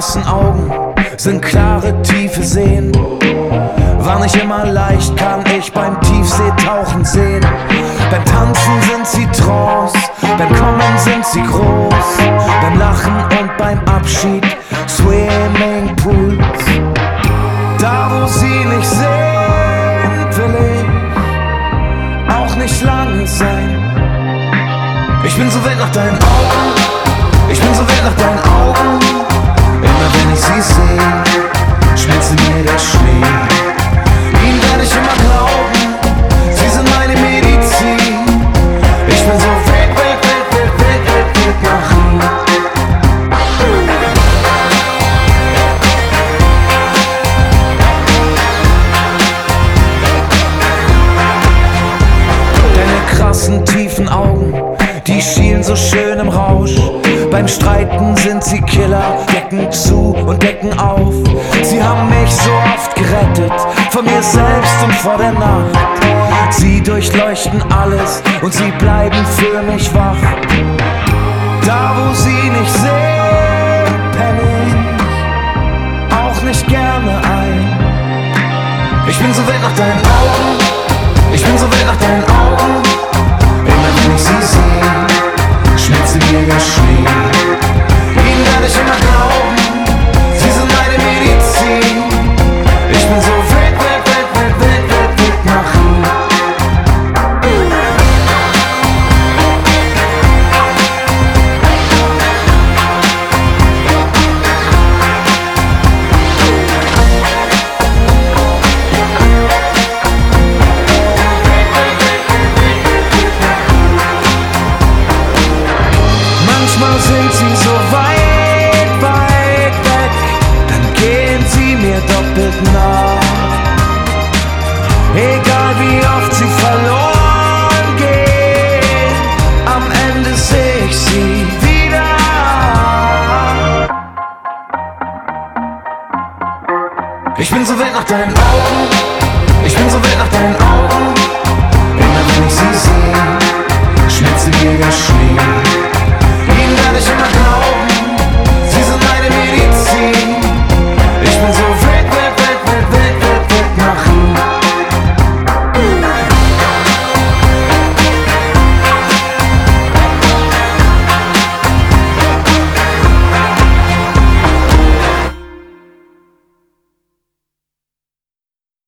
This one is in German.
krassen Augen sind klare, tiefe Seen. War nicht immer leicht, kann ich beim Tiefseetauchen sehen. Beim Tanzen sind sie Trance, beim Kommen sind sie groß, beim Lachen und beim Abschied Swimmingpools. Da wo sie nicht sind, will ich auch nicht lange sein. Ich bin so wild nach deinen Augen, ich bin so wild nach deinen Augen. Immer wenn ich sie sehe, schmilzt in mir der Schnee. Ihnen werde ich immer glauben, sie sind meine Medizin. Ich bin so wild, wild, wild, wild, wild, wild, wild nach ihnen. Deine krassen, tiefen Augen, die schielen so schön im Rausch. Beim Streiten sind sie Killer, decken zu und decken auf. Sie haben mich so oft gerettet, vor mir selbst und vor der Nacht. Sie durchleuchten alles und sie bleiben für mich wach. Da wo sie nicht sind, penne ich auch nicht gerne ein. Ich bin so wild nach deinen Augen, ich bin so wild nach deinen Augen. Immer wenn ich sie sehe, schmilzt in mir der Schnee. Ihnen werde ich immer glauben, sie sind meine Medizin. Ich bin so wild, wild, wild, wild, wild, wild, wild nach ihnen. Manchmal sind sie so weit, weit weg, dann gehen sie mir doppelt nah. Egal wie oft sie verloren gehen, am Ende seh ich sie wieder. Ich bin so wild nach deinen Augen, ich bin so wild nach deinen Augen. Immer wenn ich sie sehe, schmilzt in mir der Schnee. Ihnen werde ich immer glauben.